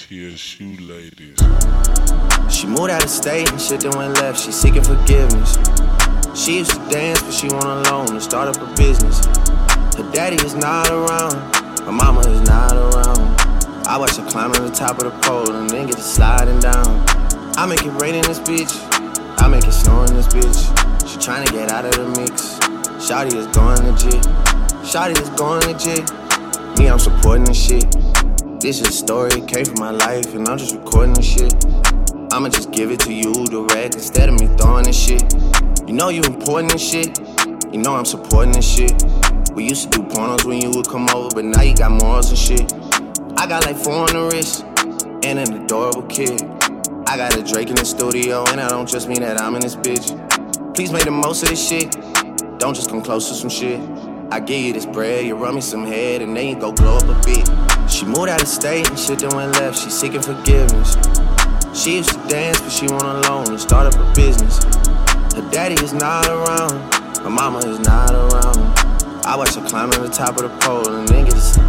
TSU ladies. She moved out of state and shit then went left. She seeking forgiveness. She used to dance, but she went alone and start up a business. Her daddy is not around, her mama is not around. I watch her climb to the top of the pole and then get to sliding down. I make it rain in this bitch, I make it snow in this bitch. She tryna get out of the mix. Shawty is going legit, Shawty is going legit. Me, I'm supporting this shit. This is a story, it came from my life, and I'm just recording this shit. I'ma just give it to you direct instead of me throwing this shit. You know you important this shit, you know I'm supporting this shit. We used to do pornos when you would come over, but now you got morals and shit. I got like 4 on the wrist, and an adorable kid. I got a Drake in the studio, and I don't just mean that I'm in this bitch. Please make the most of this shit, don't just come close to some shit. I give you this bread, you run me some head, and then you go glow up a bit. She moved out of state and shit then went left, she seeking forgiveness. She used to dance, but she went alone and start up a business. Her daddy is not around, her mama is not around. I watch her climb to the top of the pole and then get to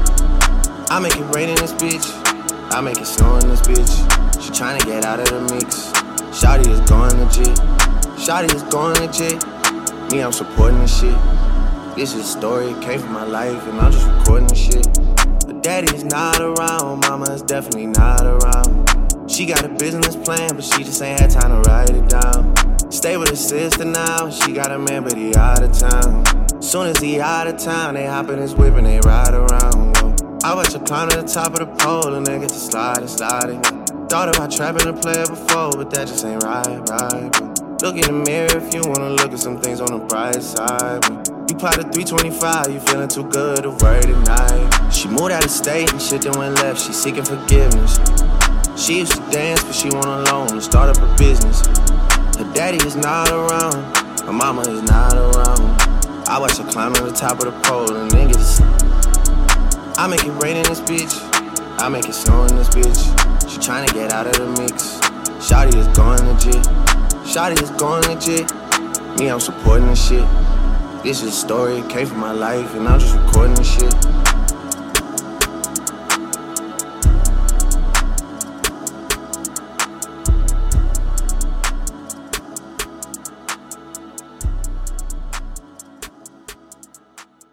I make it rain in this bitch, I make it snow in this bitch. She tryna get out of the mix. Shawty is going legit, Shawty is going legit. Me, I'm supporting this shit. This is a story, it came from my life, and I'm just recording this shit. Her daddy is not around, mama is definitely not around. She got a business plan, but she just ain't had time to write it down. Stay with her sister now, she got a man, but he out of town. Soon as he out of town, they hop in his whip and they ride around. Whoa. I watch her climb to the top of the pole and then get to sliding. Thought about trapping a player before, but that just ain't right. Look in the mirror if you wanna look at some things on the bright side. You plotted 325, you feeling too good to worry tonight. She moved out of state and shit then went left, she seeking forgiveness. She used to dance, but she went alone and start up a business. Her daddy is not around, her mama is not around. I watch her climb to the top of the pole and then get to I make it rain in this bitch, I make it snow in this bitch. She tryna get out of the mix. Shawty is going legit, Shawty is going legit. Me, I'm supporting this shit. This is a story, it came from my life, and I'm just recording this shit.